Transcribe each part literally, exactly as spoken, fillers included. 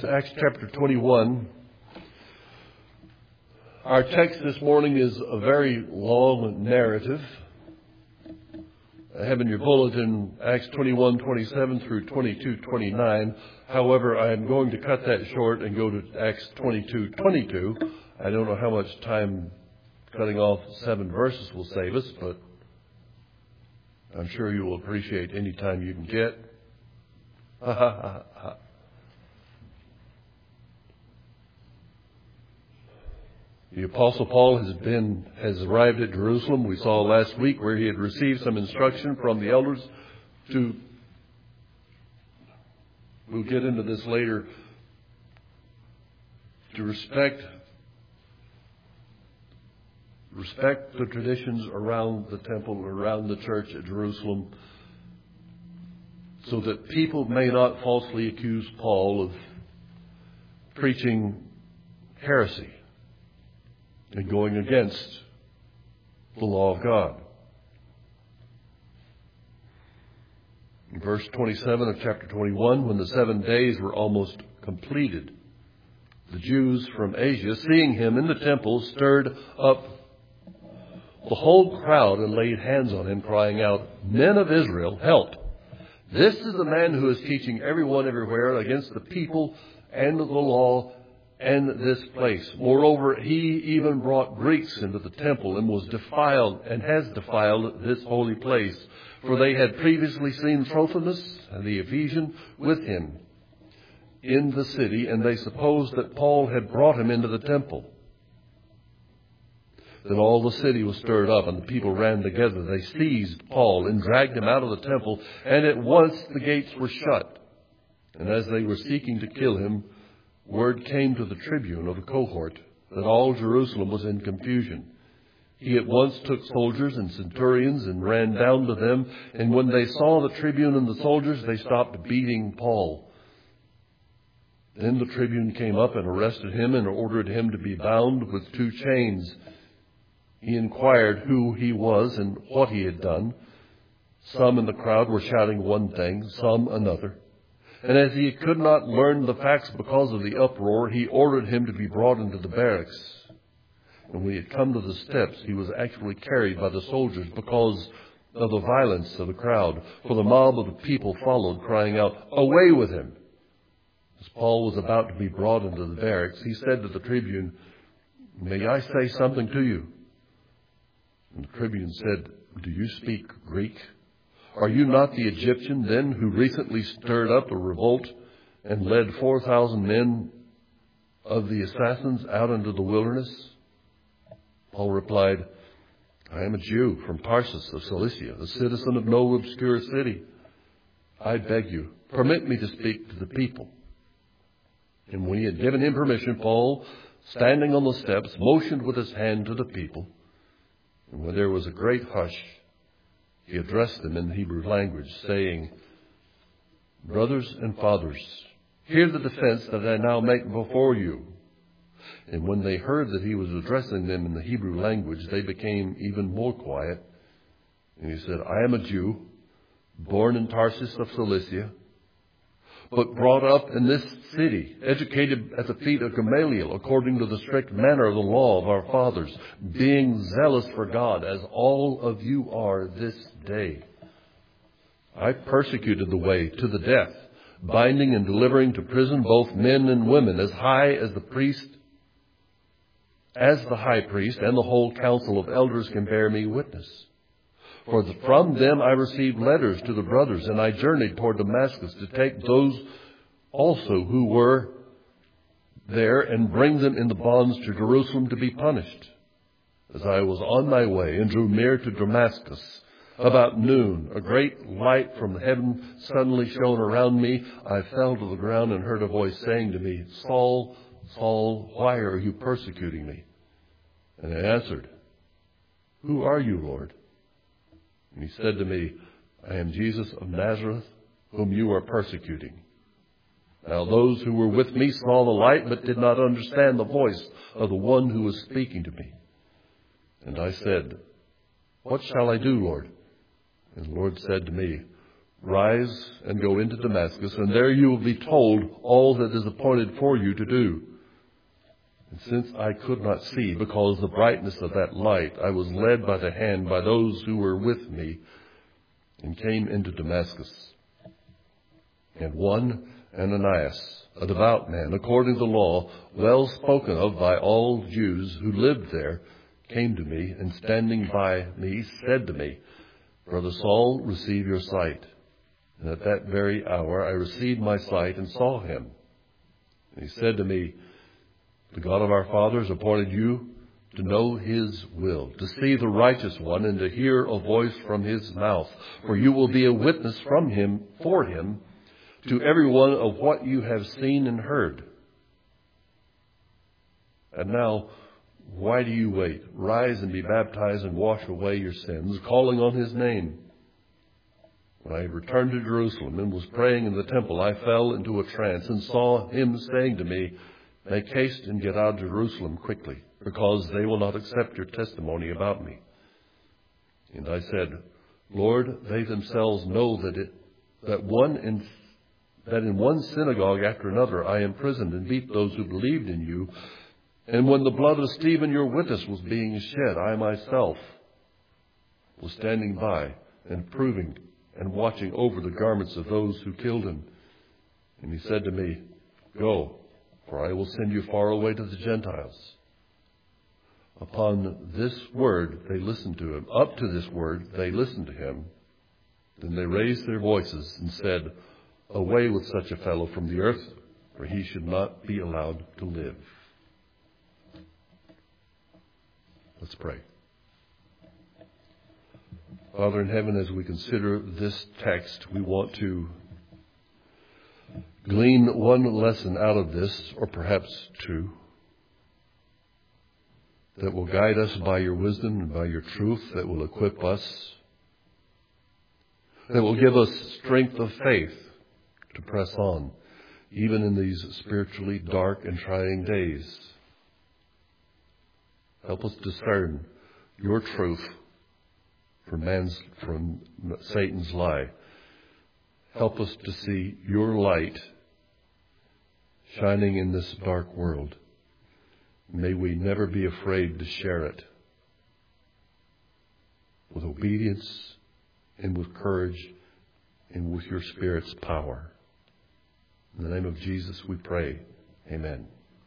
please, Acts chapter twenty-one. Our text this morning is a very long narrative. I have in your bulletin Acts twenty-one twenty-seven through twenty-two twenty-nine. However, I am going to cut that short and go to Acts twenty-two twenty-two. I don't know how much time cutting off seven verses will save us, but I'm sure you will appreciate any time you can get. Ha ha ha ha. The Apostle Paul has been has arrived at Jerusalem. We saw last week where he had received some instruction from the elders to, we'll get into this later, to respect respect the traditions around the temple, around the church at Jerusalem, so that people may not falsely accuse Paul of preaching heresy and going against the law of God. In verse twenty-seven of chapter twenty-one, when the seven days were almost completed, the Jews from Asia, seeing him in the temple, stirred up the whole crowd and laid hands on him, crying out, "Men of Israel, help! This is the man who is teaching everyone everywhere against the people and the law and this place. Moreover, he even brought Greeks into the temple and was defiled and has defiled this holy place. For they had previously seen Trophimus and the Ephesian with him in the city, and they supposed that Paul had brought him into the temple." Then all the city was stirred up, and the people ran together. They seized Paul and dragged him out of the temple, and at once the gates were shut. And as they were seeking to kill him, word came to the tribune of the cohort that all Jerusalem was in confusion. He at once took soldiers and centurions and ran down to them, and when they saw the tribune and the soldiers, they stopped beating Paul. Then the tribune came up and arrested him and ordered him to be bound with two chains. He inquired who he was and what he had done. Some in the crowd were shouting one thing, some another. And as he could not learn the facts because of the uproar, he ordered him to be brought into the barracks. And when he had come to the steps, he was actually carried by the soldiers because of the violence of the crowd. For the mob of the people followed, crying out, "Away with him!" As Paul was about to be brought into the barracks, he said to the tribune, "May I say something to you?" And the tribune said, "Do you speak Greek? Are you not the Egyptian then who recently stirred up a revolt and led four thousand men of the assassins out into the wilderness?" Paul replied, "I am a Jew from Tarsus of Cilicia, a citizen of no obscure city. I beg you, permit me to speak to the people." And when he had given him permission, Paul, standing on the steps, motioned with his hand to the people. And when there was a great hush, he addressed them in the Hebrew language, saying, "Brothers and fathers, hear the defense that I now make before you." And when they heard that he was addressing them in the Hebrew language, they became even more quiet. And he said, "I am a Jew, born in Tarsus of Cilicia, but brought up in this city, educated at the feet of Gamaliel, according to the strict manner of the law of our fathers, being zealous for God, as all of you are this day. I persecuted the way to the death, binding and delivering to prison both men and women, as high as the priest, as the high priest and the whole council of elders can bear me witness. For from them I received letters to the brothers, and I journeyed toward Damascus to take those also who were there and bring them in the bonds to Jerusalem to be punished. As I was on my way and drew near to Damascus, about noon, a great light from heaven suddenly shone around me. I fell to the ground and heard a voice saying to me, 'Saul, Saul, why are you persecuting me?' And I answered, 'Who are you, Lord?' And he said to me, 'I am Jesus of Nazareth, whom you are persecuting.' Now those who were with me saw the light, but did not understand the voice of the one who was speaking to me. And I said, 'What shall I do, Lord?' And the Lord said to me, Rise and go into Damascus, and there you will be told all that is appointed for you to do." And since I could not see because of the brightness of that light, I was led by the hand by those who were with me and came into Damascus. And one, Ananias, a devout man, according to the law, well spoken of by all Jews who lived there, came to me, and standing by me said to me, "Brother Saul, receive your sight." And at that very hour I received my sight and saw him. And he said to me, "The God of our fathers appointed you to know his will, to see the righteous one, and to hear a voice from his mouth. For you will be a witness from him, for him, to everyone of what you have seen and heard. And now, why do you wait? Rise and be baptized and wash away your sins, calling on his name." When I returned to Jerusalem and was praying in the temple, I fell into a trance and saw him saying to me, "Make haste and get out of Jerusalem quickly, because they will not accept your testimony about me." And I said, "Lord, they themselves know that it, that one in, that in one synagogue after another I imprisoned and beat those who believed in you. And when the blood of Stephen, your witness, was being shed, I myself was standing by and approving and watching over the garments of those who killed him." And he said to me, "Go, for I will send you far away to the Gentiles." Upon this word they listened to him. Up to this word they listened to him. Then they raised their voices and said, "Away with such a fellow from the earth, for he should not be allowed to live." Let's pray. Father in heaven, as we consider this text, we want to glean one lesson out of this, or perhaps two, that will guide us by your wisdom and by your truth, that will equip us, that will give us strength of faith to press on, even in these spiritually dark and trying days. Help us discern your truth from man's, from Satan's lie. Help us to see your light shining in this dark world. May we never be afraid to share it with obedience and with courage and with your Spirit's power. In the name of Jesus we pray. Amen.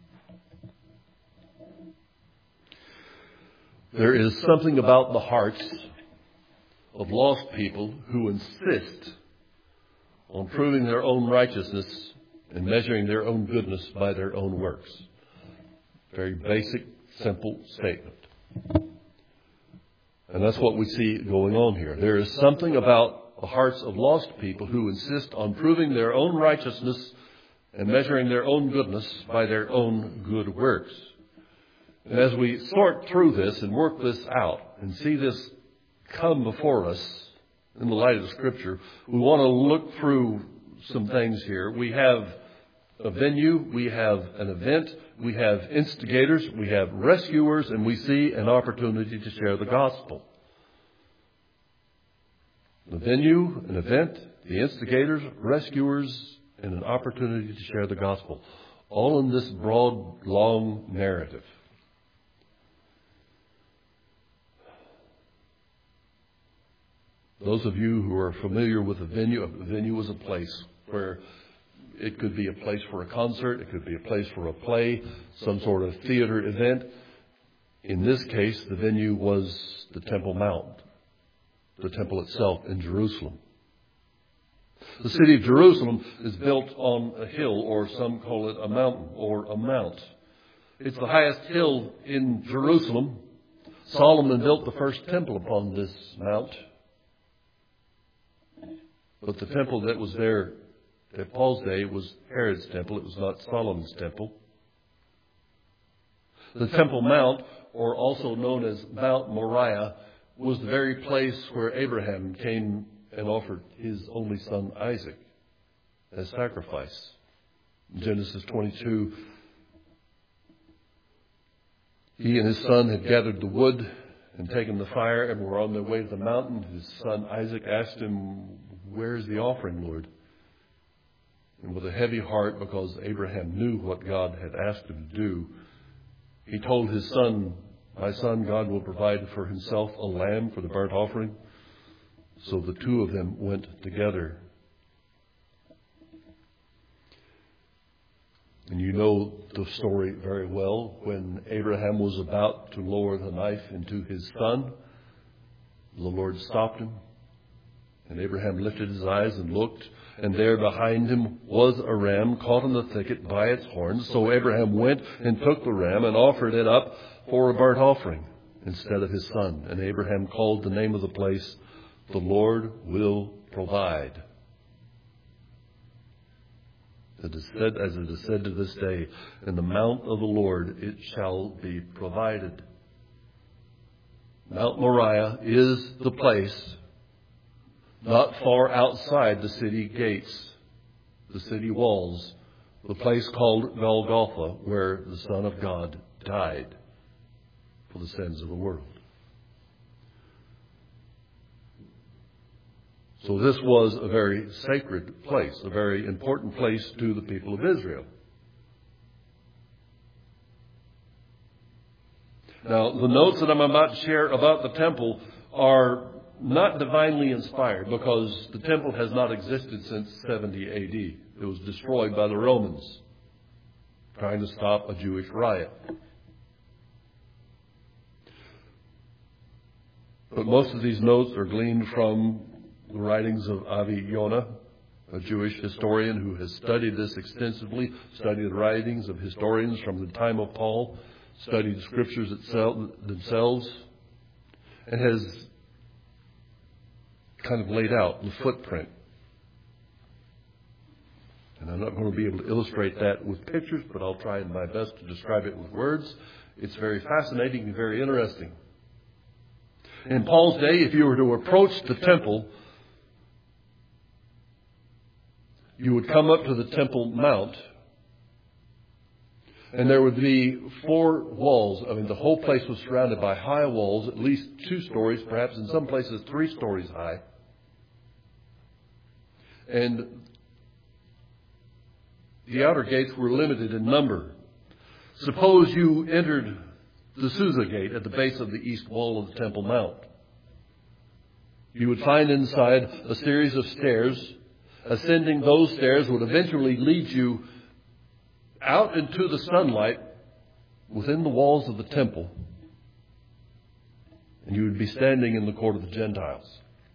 There is something about the hearts of lost people who insist on proving their own righteousness and measuring their own goodness by their own works. Very basic, simple statement. And that's what we see going on here. There is something about the hearts of lost people who insist on proving their own righteousness and measuring their own goodness by their own good works. And as we sort through this and work this out and see this come before us in the light of the Scripture, we want to look through some things here. We have a venue, we have an event, we have instigators, we have rescuers, and we see an opportunity to share the gospel. The venue, an event, the instigators, rescuers, and an opportunity to share the gospel. All in this broad, long narrative. Those of you who are familiar with a venue, a venue is a place where it could be a place for a concert, it could be a place for a play, some sort of theater event. In this case, the venue was the Temple Mount, the temple itself in Jerusalem. The city of Jerusalem is built on a hill, or some call it a mountain or a mount. It's the highest hill in Jerusalem. Solomon built the first temple upon this mount. But the temple that was there at Paul's day was Herod's temple. It was not Solomon's temple. The Temple Mount, or also known as Mount Moriah, was the very place where Abraham came and offered his only son Isaac as sacrifice. In Genesis twenty-two, he and his son had gathered the wood and taken the fire and were on their way to the mountain, his son Isaac asked him, "Where's the offering, Lord?" And with a heavy heart, because Abraham knew what God had asked him to do, he told his son, "My son, God will provide for himself a lamb for the burnt offering." So the two of them went together. And you know the story very well. When Abraham was about to lower the knife into his son, the Lord stopped him. And Abraham lifted his eyes and looked, and there behind him was a ram caught in the thicket by its horns. So Abraham went and took the ram and offered it up for a burnt offering instead of his son. And Abraham called the name of the place, "The Lord will provide." It is said, as it is said to this day, "In the mount of the Lord it shall be provided." Mount Moriah is the place not far outside the city gates, the city walls, the place called Golgotha, where the Son of God died for the sins of the world. So this was a very sacred place, a very important place to the people of Israel. Now, the notes that I'm about to share about the temple are not divinely inspired, because the temple has not existed since seventy A D. It was destroyed by the Romans, trying to stop a Jewish riot. But most of these notes are gleaned from the writings of Avi Yonah, a Jewish historian who has studied this extensively, studied the writings of historians from the time of Paul, studied the scriptures itself, themselves, and has kind of laid out the footprint. And I'm not going to be able to illustrate that with pictures, but I'll try my best to describe it with words. It's very fascinating and very interesting. In Paul's day, if you were to approach the temple, you would come up to the Temple Mount, and there would be four walls. I mean, the whole place was surrounded by high walls, at least two stories, perhaps in some places three stories high. And the outer gates were limited in number. Suppose you entered the Susa gate at the base of the east wall of the Temple Mount. You would find inside a series of stairs. Ascending those stairs would eventually lead you out into the sunlight within the walls of the temple, and you would be standing in the court of the Gentiles.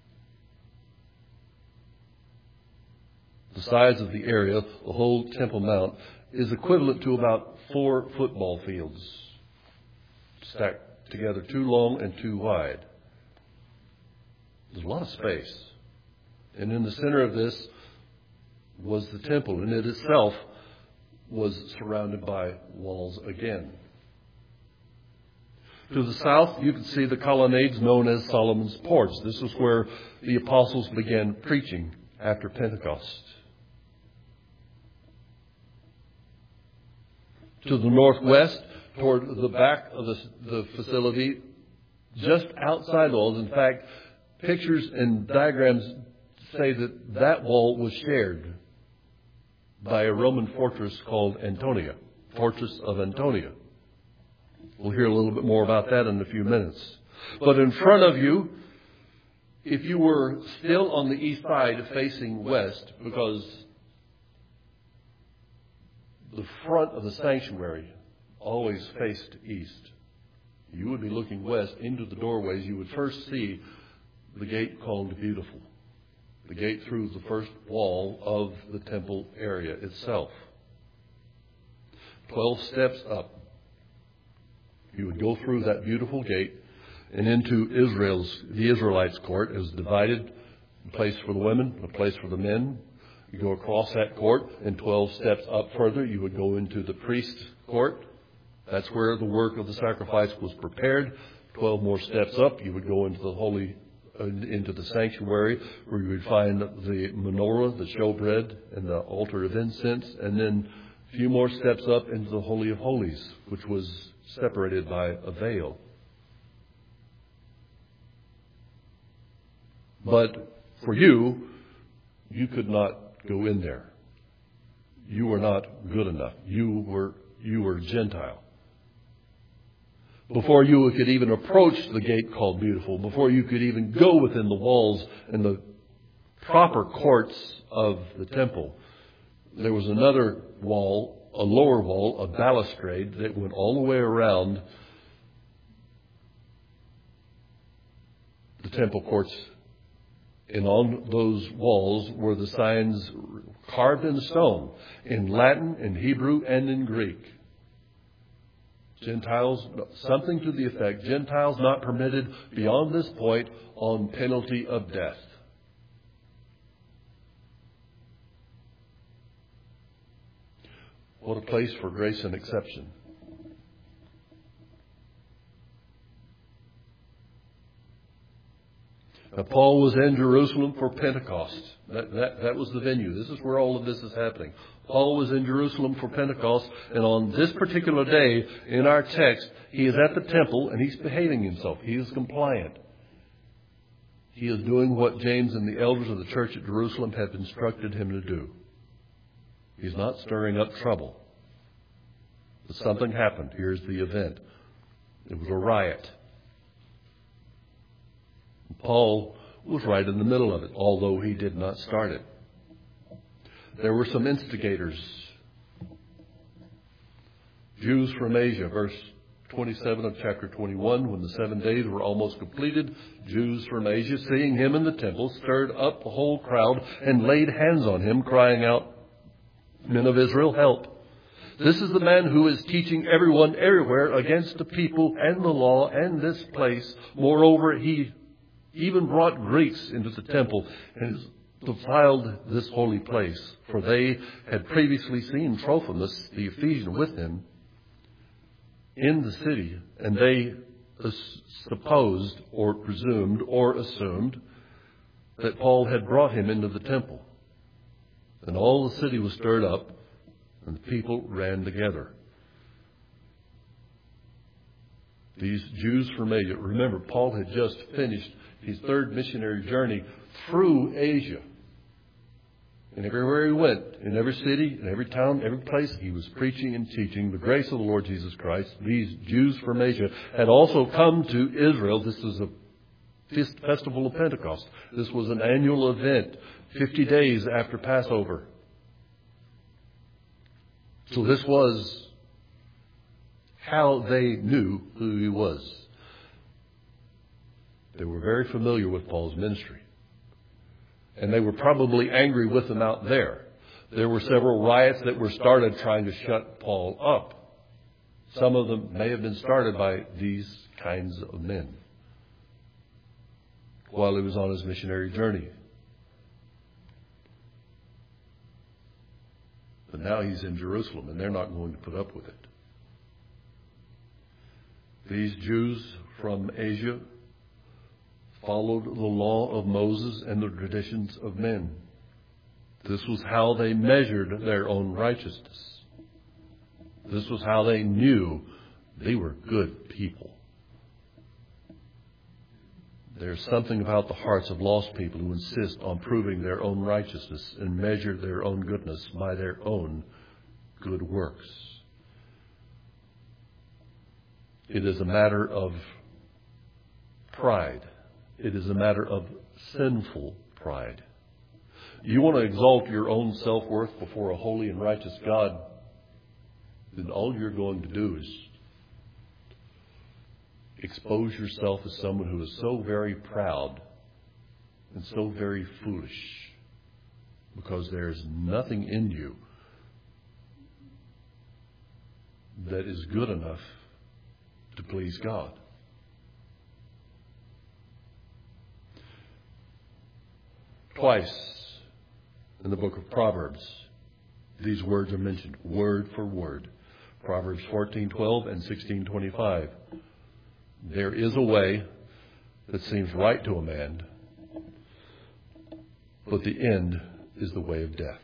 The size of the area, the whole Temple Mount, is equivalent to about four football fields, stacked together, two long and two wide. There's a lot of space. And in the center of this was the temple, and it itself was surrounded by walls again. To the south, you can see the colonnades known as Solomon's Porch. This is where the apostles began preaching after Pentecost. To the northwest, toward the back of the, the facility, just outside walls, in fact, pictures and diagrams say that that wall was shared by a Roman fortress called Antonia, Fortress of Antonia. We'll hear a little bit more about that in a few minutes. But in front of you, if you were still on the east side facing west, because the front of the sanctuary always faced east, you would be looking west into the doorways. You would first see the gate called Beautiful, the gate through the first wall of the temple area itself. Twelve steps up, you would go through that beautiful gate and into Israel's, the Israelites' court. It was divided, a place for the women, a place for the men. You go across that court, and twelve steps up further, you would go into the priest's court. That's where the work of the sacrifice was prepared. Twelve more steps up, you would go into the holy, uh, into the sanctuary, where you would find the menorah, the showbread, and the altar of incense. And then a few more steps up into the Holy of Holies, which was separated by a veil. But for you, you could not go in there. You were not good enough. You were, you were Gentile. Before you could even approach the gate called Beautiful, before you could even go within the walls and the proper courts of the temple, there was another wall, a lower wall, a balustrade that went all the way around the temple courts. And on those walls were the signs carved in stone in Latin, in Hebrew, and in Greek. Gentiles, something to the effect, Gentiles not permitted beyond this point on penalty of death. What a place for grace and exception. Now, Paul was in Jerusalem for Pentecost. That, that, that was the venue. This is where all of this is happening. Paul was in Jerusalem for Pentecost, and on this particular day in our text, he is at the temple and he's behaving himself. He is compliant. He is doing what James and the elders of the church at Jerusalem have instructed him to do. He's not stirring up trouble. But something happened. Here's the event. It was a riot. Paul was right in the middle of it, although he did not start it. There were some instigators. Jews from Asia, verse twenty-seven of chapter twenty-one, when the seven days were almost completed, Jews from Asia, seeing him in the temple, stirred up the whole crowd and laid hands on him, crying out, "Men of Israel, help. This is the man who is teaching everyone everywhere against the people and the law and this place. Moreover, he even brought Greeks into the temple and has defiled this holy place. For they had previously seen Trophimus the Ephesian with him in the city, and they supposed or presumed or assumed that Paul had brought him into the temple. And all the city was stirred up, and the people ran together." These Jews from Asia, remember, Paul had just finished his third missionary journey through Asia. And everywhere he went, in every city, in every town, every place, he was preaching and teaching the grace of the Lord Jesus Christ. These Jews from Asia had also come to Israel. This was a festival of Pentecost. This was an annual event, fifty days after Passover. So this was how they knew who he was. They were very familiar with Paul's ministry. And they were probably angry with him out there. There were several riots that were started trying to shut Paul up. Some of them may have been started by these kinds of men while he was on his missionary journey. But now he's in Jerusalem, and they're not going to put up with it. These Jews from Asia followed the law of Moses and the traditions of men. This was how they measured their own righteousness. This was how they knew they were good people. There's something about the hearts of lost people who insist on proving their own righteousness and measure their own goodness by their own good works. It is a matter of pride. It is a matter of sinful pride. You want to exalt your own self-worth before a holy and righteous God, then all you're going to do is expose yourself as someone who is so very proud and so very foolish, because there is nothing in you that is good enough to please God. Twice in the book of Proverbs, these words are mentioned, word for word. Proverbs fourteen twelve and sixteen twenty-five. There is a way that seems right to a man, but the end is the way of death.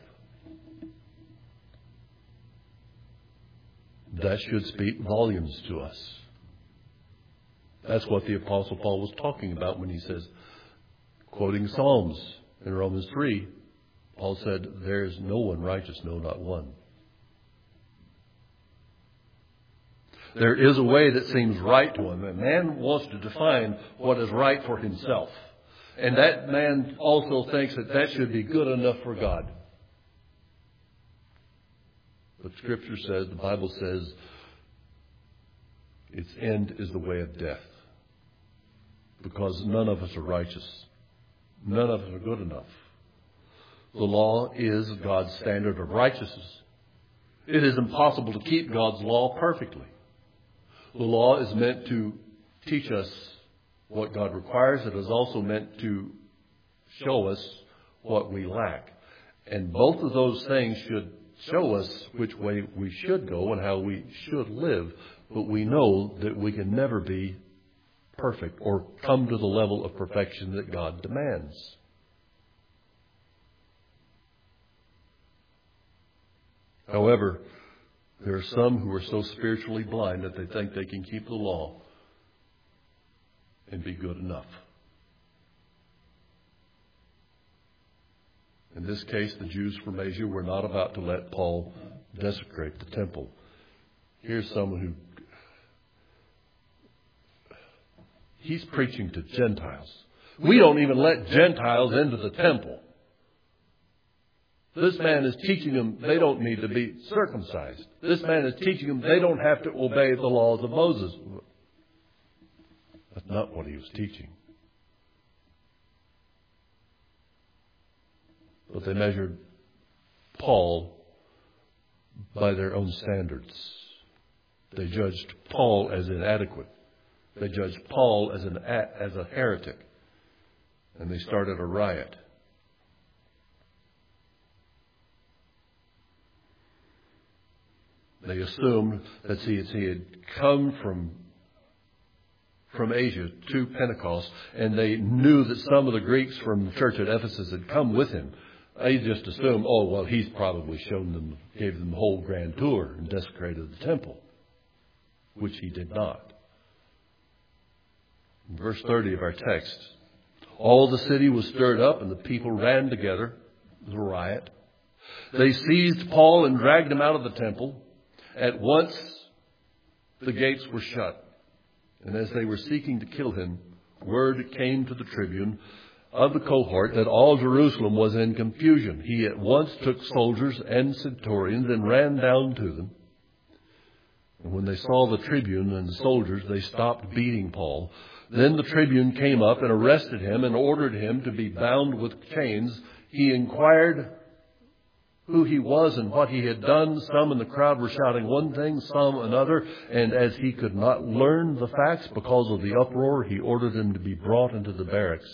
That should speak volumes to us. That's what the Apostle Paul was talking about when he says, Quoting Psalms in Romans three, Paul said, there is no one righteous, no, not one. There is a way that seems right to him. A man wants to define what is right for himself. And that man also thinks that that should be good enough for God. But Scripture says, the Bible says, its end is the way of death. Because none of us are righteous. None of us are good enough. The law is God's standard of righteousness. It is impossible to keep God's law perfectly. The law is meant to teach us what God requires. It is also meant to show us what we lack. And both of those things should show us which way we should go and how we should live. But we know that we can never be perfect or come to the level of perfection that God demands. However, there are some who are so spiritually blind that they think they can keep the law and be good enough. In this case, the Jews from Asia were not about to let Paul desecrate the temple. Here's someone who he's preaching to Gentiles. We don't even let Gentiles into the temple. This man is teaching them they don't need to be circumcised. This man is teaching them they don't have to obey the laws of Moses. That's not what he was teaching. But they measured Paul by their own standards. They judged Paul as inadequate. They judged Paul as an as a heretic. And they started a riot. They assumed that he had come from, from Asia to Pentecost, and they knew that some of the Greeks from the church at Ephesus had come with him. They just assumed, oh, well, he's probably shown them, gave them the whole grand tour and desecrated the temple, which he did not. In verse thirty of our text, all the city was stirred up and the people ran together. It was a riot. They seized Paul and dragged him out of the temple. At once, the gates were shut. And as they were seeking to kill him, word came to the tribune of the cohort that all Jerusalem was in confusion. He at once took soldiers and centurions and ran down to them. And when they saw the tribune and the soldiers, they stopped beating Paul. Then the tribune came up and arrested him and ordered him to be bound with chains. He inquired who he was and what he had done. Some in the crowd were shouting one thing, some another. And as he could not learn the facts because of the uproar, he ordered him to be brought into the barracks.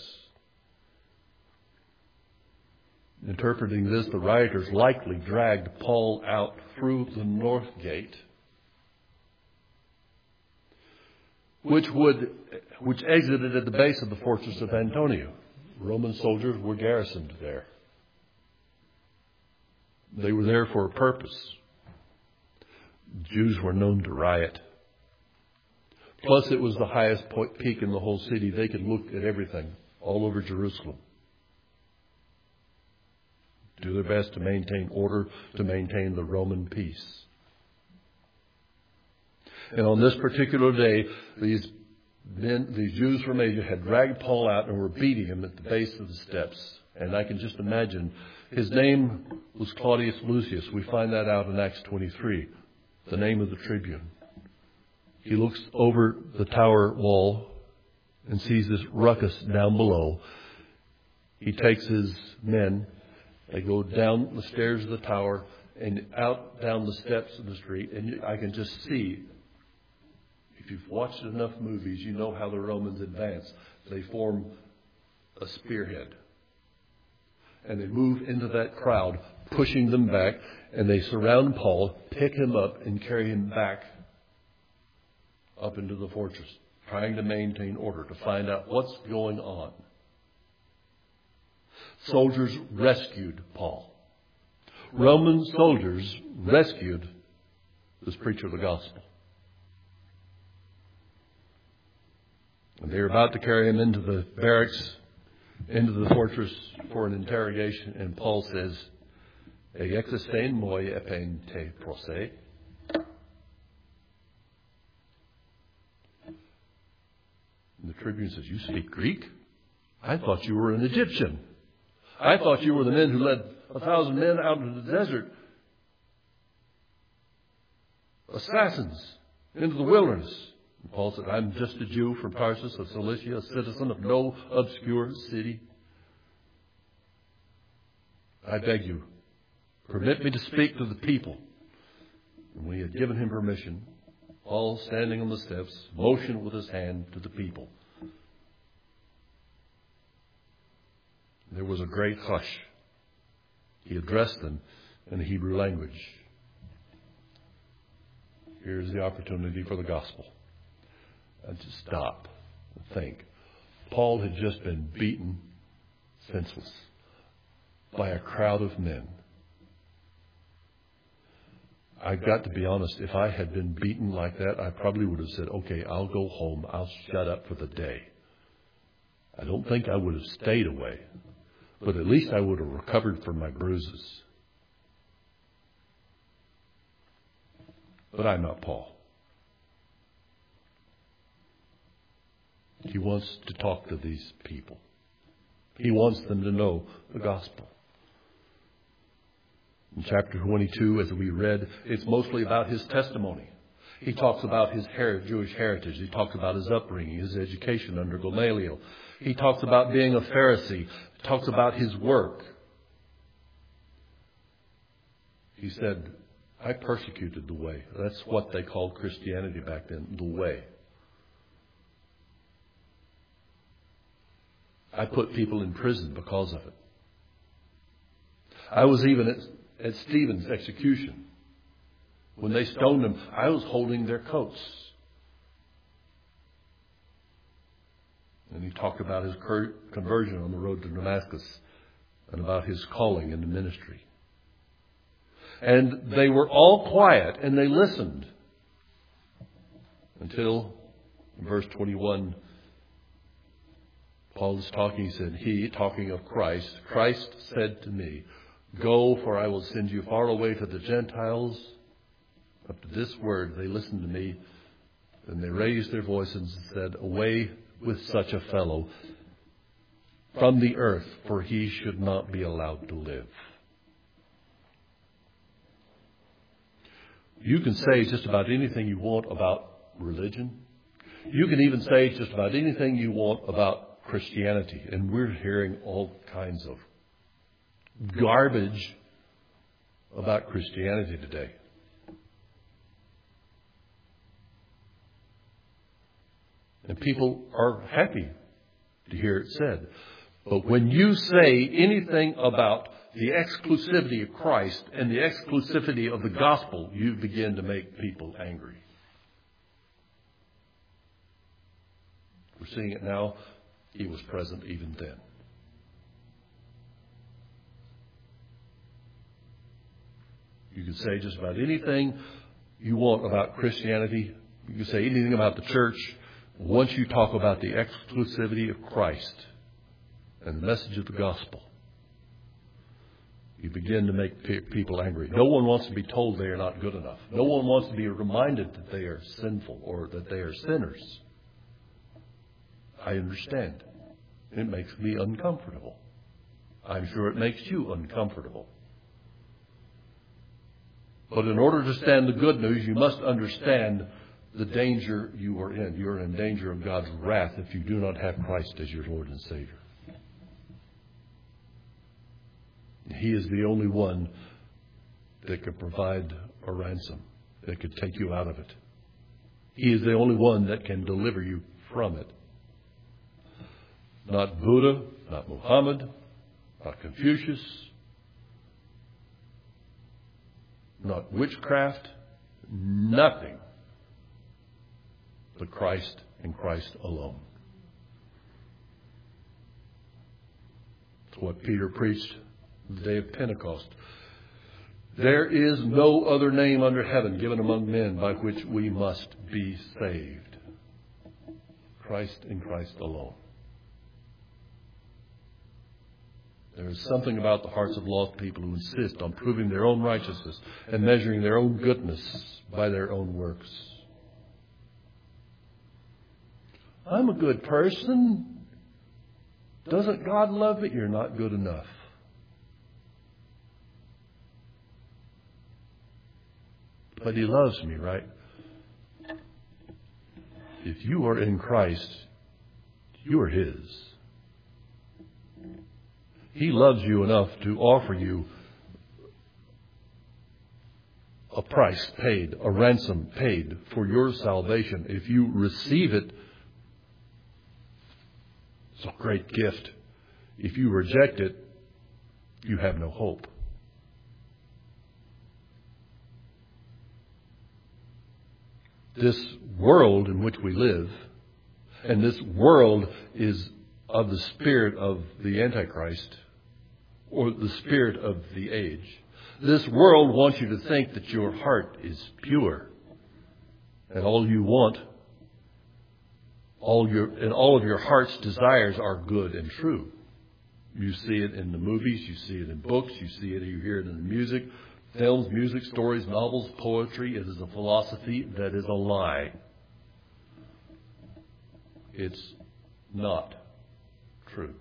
Interpreting this, the rioters likely dragged Paul out through the north gate, which would, which exited at the base of the fortress of Antonia. Roman soldiers were garrisoned there. They were there for a purpose. Jews were known to riot. Plus, it was the highest point, peak in the whole city. They could look at everything all over Jerusalem. Do their best to maintain order, to maintain the Roman peace. And on this particular day, these men, these Jews from Asia had dragged Paul out and were beating him at the base of the steps. And I can just imagine, his name was Claudius Lucius. We find that out in Acts twenty-three, the name of the tribune. He looks over the tower wall and sees this ruckus down below. He takes his men. They go down the stairs of the tower and out down the steps of the street. And I can just see, if you've watched enough movies, you know how the Romans advance. They form a spearhead. And they move into that crowd, pushing them back. And they surround Paul, pick him up, and carry him back up into the fortress, trying to maintain order, to find out what's going on. Soldiers rescued Paul. Roman soldiers rescued this preacher of the gospel. And they were about to carry him into the barracks. into the fortress for an interrogation, and Paul says, "Existen moi epen te prose." And the tribune says, "You speak Greek? I thought you were an Egyptian. I thought you were the men who led a thousand men out into the desert. Assassins into the wilderness." And Paul said, "I'm just a Jew from Tarsus of Cilicia, a citizen of no obscure city. I beg you, permit me to speak to the people." And when he had given him permission, Paul, standing on the steps, motioned with his hand to the people. There was a great hush. He addressed them in the Hebrew language. Here's the opportunity for the gospel. And to stop and think. Paul had just been beaten senseless by a crowd of men. I've got to be honest, if I had been beaten like that, I probably would have said, "Okay, I'll go home. I'll shut up for the day." I don't think I would have stayed away, but at least I would have recovered from my bruises. But I'm not Paul. He wants to talk to these people. He wants them to know the gospel. In chapter twenty-two, as we read, it's mostly about his testimony. He talks about his Jewish heritage. He talks about his upbringing, his education under Gamaliel. He talks about being a Pharisee. He talks about his work. He said, "I persecuted the way." That's what they called Christianity back then, the way. I put people in prison because of it. I was even at, at Stephen's execution. When they stoned him, I was holding their coats. And he talked about his conversion on the road to Damascus and about his calling into ministry. And they were all quiet and they listened until in verse twenty-one, Paul is talking, he said, he, talking of Christ, Christ said to me, "Go, for I will send you far away to the Gentiles." Up to this word, they listened to me, and they raised their voices and said, "Away with such a fellow from the earth, for he should not be allowed to live." You can say just about anything you want about religion. You can even say just about anything you want about Christianity. And we're hearing all kinds of garbage about Christianity today. And people are happy to hear it said. But when you say anything about the exclusivity of Christ and the exclusivity of the gospel, you begin to make people angry. We're seeing it now. He was present even then. You can say just about anything you want about Christianity. You can say anything about the church. Once you talk about the exclusivity of Christ and the message of the gospel, you begin to make pe- people angry. No one wants to be told they are not good enough. No one wants to be reminded that they are sinful or that they are sinners. I understand. It makes me uncomfortable. I'm sure it makes you uncomfortable. But in order to stand the good news, you must understand the danger you are in. You're in danger of God's wrath if you do not have Christ as your Lord and Savior. He is the only one that can provide a ransom, that could take you out of it. He is the only one that can deliver you from it. Not Buddha, not Muhammad, not Confucius, not witchcraft, nothing but Christ and Christ alone. It's what Peter preached the day of Pentecost. There is no other name under heaven given among men by which we must be saved. Christ and Christ alone. There is something about the hearts of lost people who insist on proving their own righteousness and measuring their own goodness by their own works. I'm a good person. Doesn't God love me? You're not good enough. But He loves me, right? If you are in Christ, you are His. He loves you enough to offer you a price paid, a ransom paid for your salvation. If you receive it, it's a great gift. If you reject it, you have no hope. This world in which we live, and this world is of the spirit of the Antichrist, or the spirit of the age. This world wants you to think that your heart is pure, and all you want, all your and all of your heart's desires are good and true. You see it in the movies, you see it in books, you see it, you hear it in the music. Films, music, stories, novels, poetry. It is a philosophy that is a lie. It's not true.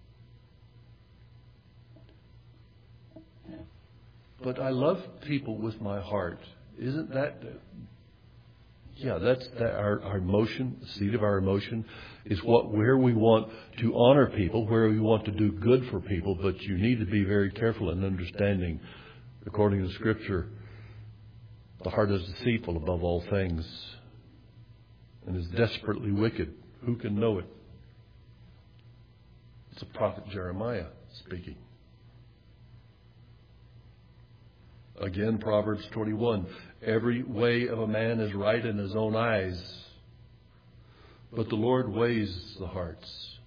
But I love people with my heart. Isn't that... Yeah, that's that our, our emotion, the seed of our emotion, is what where we want to honor people, where we want to do good for people. But you need to be very careful in understanding, according to Scripture, the heart is deceitful above all things and is desperately wicked. Who can know it? It's the prophet Jeremiah speaking. Again, Proverbs twenty-one. Every way of a man is right in his own eyes, but the Lord weighs the hearts.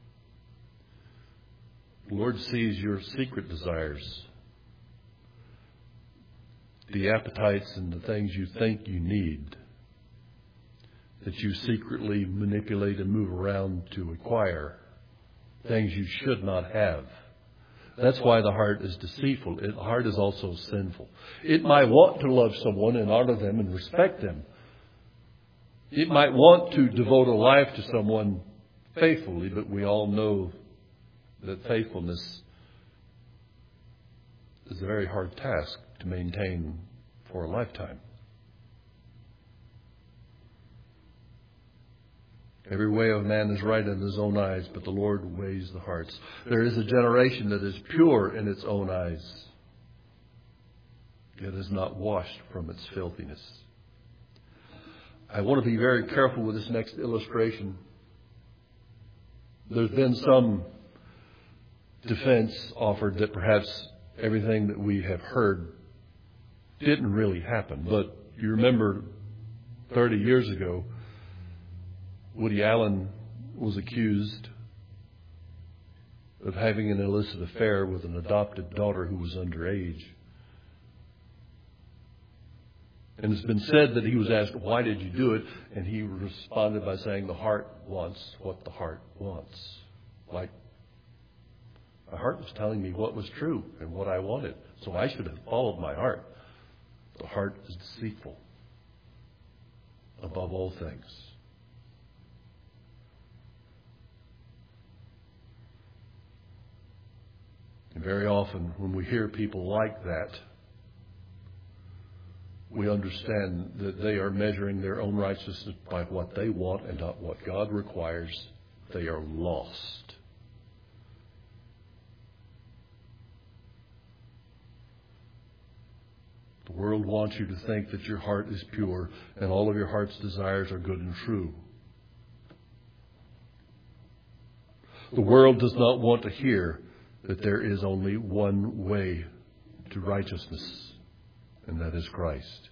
The Lord sees your secret desires, the appetites and the things you think you need, that you secretly manipulate and move around to acquire, things you should not have. That's why the heart is deceitful. The heart is also sinful. It might want to love someone and honor them and respect them. It might want to devote a life to someone faithfully, but we all know that faithfulness is a very hard task to maintain for a lifetime. Every way of man is right in his own eyes, but the Lord weighs the hearts. There is a generation that is pure in its own eyes, yet is not washed from its filthiness. I want to be very careful with this next illustration. There's been some defense offered that perhaps everything that we have heard didn't really happen. But you remember thirty years ago, Woody Allen was accused of having an illicit affair with an adopted daughter who was underage. And it's been said that he was asked, why did you do it? And he responded by saying, the heart wants what the heart wants. Like, my heart was telling me what was true and what I wanted. So I should have followed my heart. The heart is deceitful above all things. And very often when we hear people like that, we understand that they are measuring their own righteousness by what they want and not what God requires. They are lost. The world wants you to think that your heart is pure and all of your heart's desires are good and true. The world does not want to hear that there is only one way to righteousness, and that is Christ.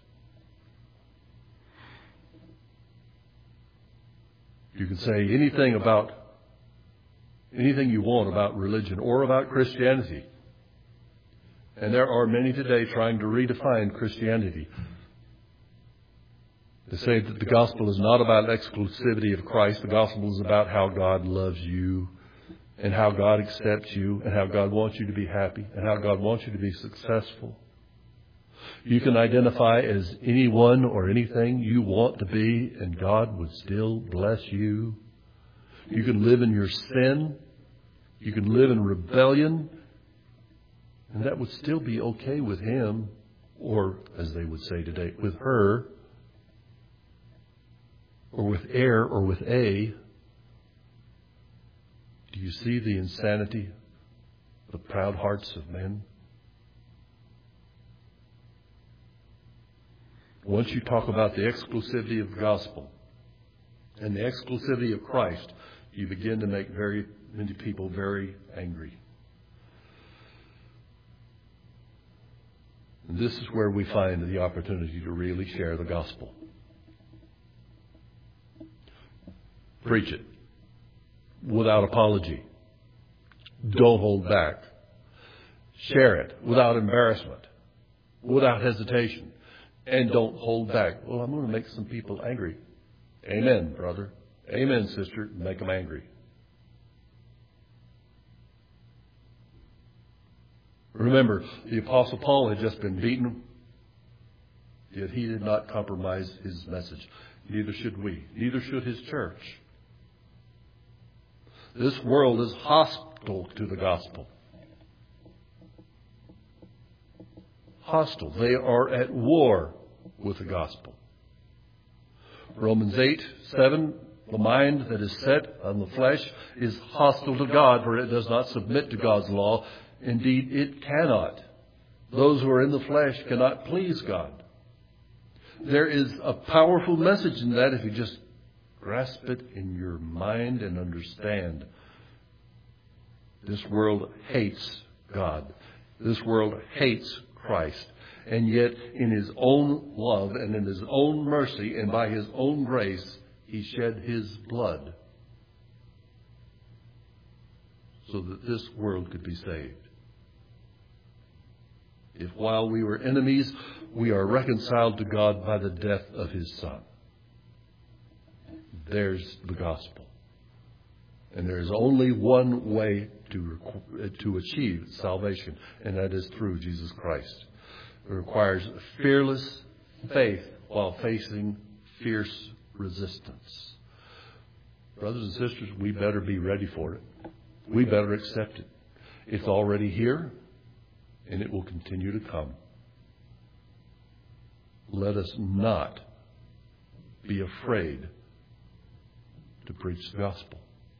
You can say anything about anything you want about religion or about Christianity. And there are many today trying to redefine Christianity. They say that the gospel is not about exclusivity of Christ. The gospel is about how God loves you and how God accepts you and how God wants you to be happy and how God wants you to be successful. You can identify as anyone or anything you want to be, and God would still bless you. You can live in your sin. You can live in rebellion, and that would still be okay with Him, or as they would say today, with her, or with air, or with a. Do you see the insanity of the proud hearts of men? Once you talk about the exclusivity of the gospel and the exclusivity of Christ, you begin to make very many people very angry. And this is where we find the opportunity to really share the gospel. Preach it without apology. Don't hold back. Share it without embarrassment, without hesitation. And don't hold back. Well, I'm going to make some people angry. Amen, brother. Amen, sister. Make them angry. Remember, the Apostle Paul had just been beaten, yet he did not compromise his message. Neither should we. Neither should his church. This world is hostile to the gospel. Hostile. They are at war with the gospel. Romans eight, seven, the mind that is set on the flesh is hostile to God, for it does not submit to God's law. Indeed, it cannot. Those who are in the flesh cannot please God. There is a powerful message in that if you just grasp it in your mind and understand. This world hates God. This world hates Christ. And yet, in His own love and in His own mercy and by His own grace, He shed His blood so that this world could be saved. If while we were enemies, we are reconciled to God by the death of His Son. There's the gospel. And there is only one way to, to achieve salvation, and that is through Jesus Christ. It requires fearless faith while facing fierce resistance. Brothers and sisters, we better be ready for it. We better accept it. It's already here, and it will continue to come. Let us not be afraid to preach the gospel.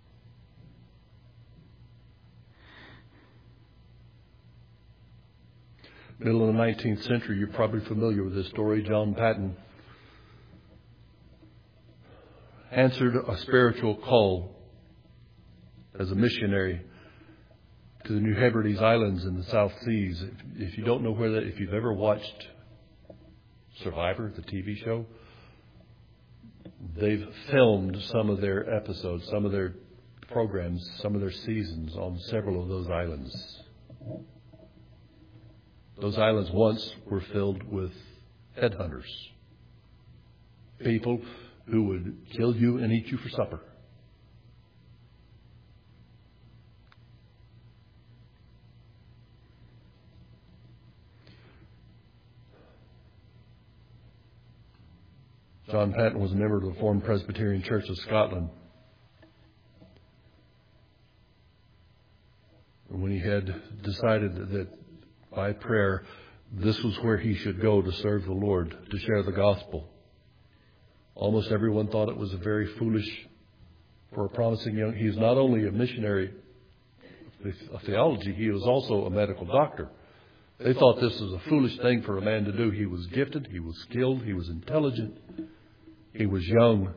Middle of the nineteenth century, you're probably familiar with this story. John Paton answered a spiritual call as a missionary to the New Hebrides Islands in the South Seas. If, if you don't know where that, if you've ever watched Survivor, the T V show, they've filmed some of their episodes, some of their programs, some of their seasons on several of those islands. Those islands once were filled with headhunters, people who would kill you and eat you for supper. John Paton was a member of the Reformed Presbyterian Church of Scotland. And when he had decided that by prayer, this was where he should go to serve the Lord, to share the gospel, almost everyone thought it was a very foolish for a promising young. He is not only a missionary of theology, he was also a medical doctor. They thought this was a foolish thing for a man to do. He was gifted, he was skilled, he was intelligent, he was young.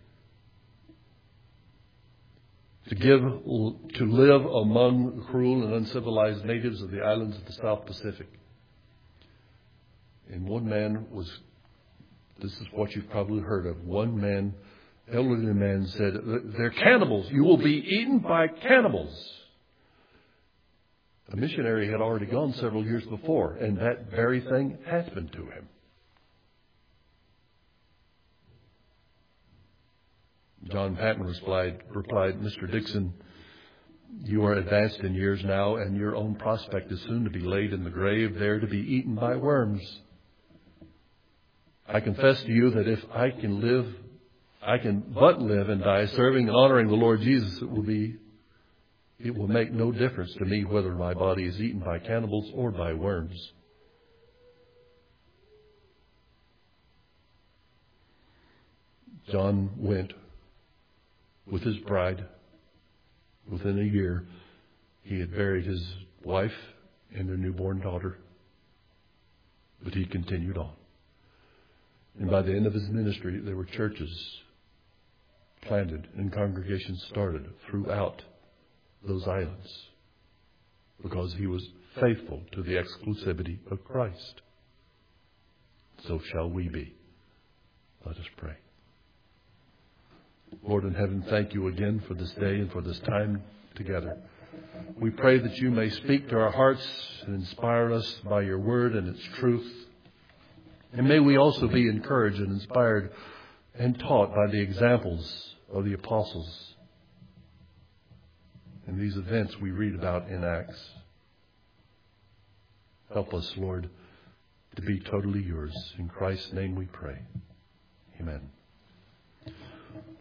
To give, to live among the cruel and uncivilized natives of the islands of the South Pacific. And one man was, this is what you've probably heard of, one man, elderly man said, "They're cannibals. You will be eaten by cannibals." A missionary had already gone several years before, and that very thing happened to him. John Paton replied, replied, "Mister Dixon, You are advanced in years now, and your own prospect is soon to be laid in the grave, there to be eaten by worms. I confess to you that if I can live, I can but live and die serving and honoring the Lord Jesus, it will be, it will make no difference to me whether my body is eaten by cannibals or by worms. John went with his bride. Within a year, he had buried his wife and their newborn daughter. But he continued on. And by the end of his ministry, there were churches planted and congregations started throughout those islands because he was faithful to the exclusivity of Christ. So shall we be. Let us pray. Lord in heaven, thank you again for this day and for this time together. We pray that you may speak to our hearts and inspire us by your word and its truth. And may we also be encouraged and inspired and taught by the examples of the apostles and these events we read about in Acts. Help us, Lord, to be totally yours. In Christ's name we pray. Amen.